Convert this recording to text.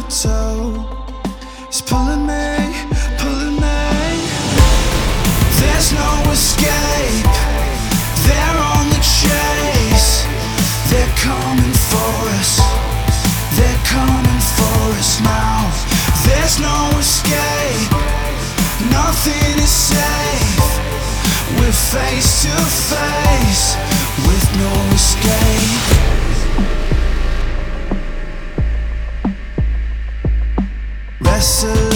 So it's pulling me, pulling me. There's no escape. They're on the chase. They're coming for us. They're coming for us now. There's no escape. Nothing is safe. We're face to face with no escape. Restless